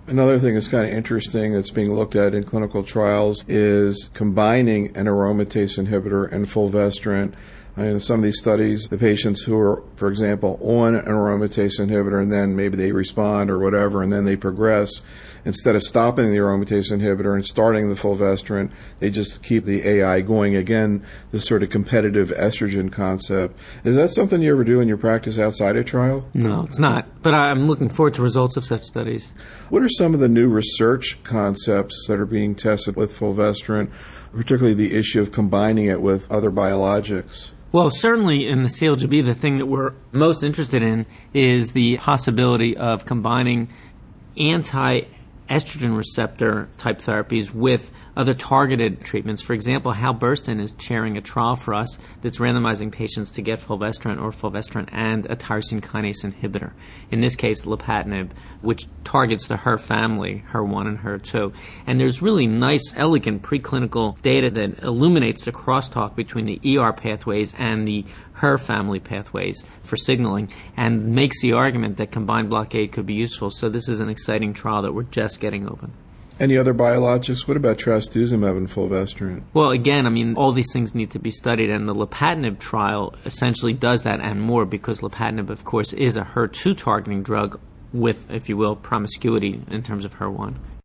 Another thing that's kind of interesting that's being looked at in clinical trials is combining an aromatase inhibitor and fulvestrant. In some of these studies, the patients who are, for example, on an aromatase inhibitor and then maybe they respond or whatever and then they progress, instead of stopping the aromatase inhibitor and starting the fulvestrant, they just keep the AI going. Again, this sort of competitive estrogen concept. Is that something you ever do in your practice outside a trial? No, it's not. But I'm looking forward to results of such studies. What are some of the new research concepts that are being tested with fulvestrant, particularly the issue of combining it with other biologics? Well, certainly in the CLGB, the thing that we're most interested in is the possibility of combining anti-estrogen receptor type therapies with other targeted treatments. For example, Hal Burston is chairing a trial for us that's randomizing patients to get fulvestrant or fulvestrant and a tyrosine kinase inhibitor. In this case, lapatinib, which targets the HER family, HER1 and HER2. And there's really nice, elegant preclinical data that illuminates the crosstalk between the ER pathways and the HER family pathways for signaling and makes the argument that combined blockade could be useful. So this is an exciting trial that we're just getting open. Any other biologics? What about trastuzumab and fulvestrant? Well, again, all these things need to be studied, and the lapatinib trial essentially does that and more because lapatinib, of course, is a HER2 targeting drug with, if you will, promiscuity in terms of HER1.